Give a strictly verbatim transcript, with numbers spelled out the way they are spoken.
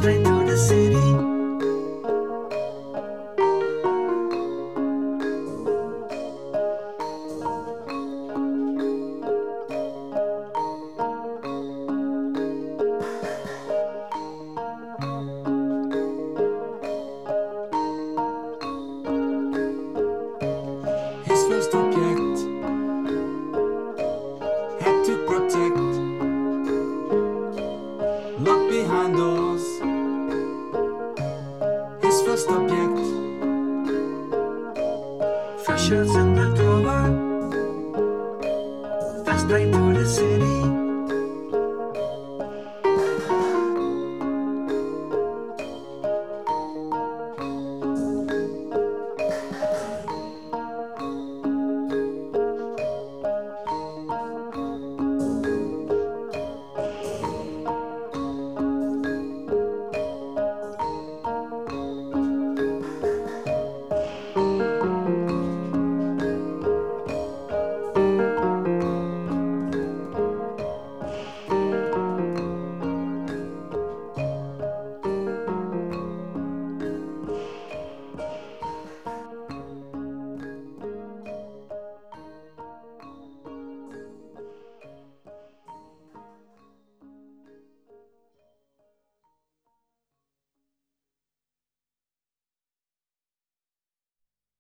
time to the city. His first object had to protect, locked behind doors. His first object, fresh shirts in the drawer. First time to the city.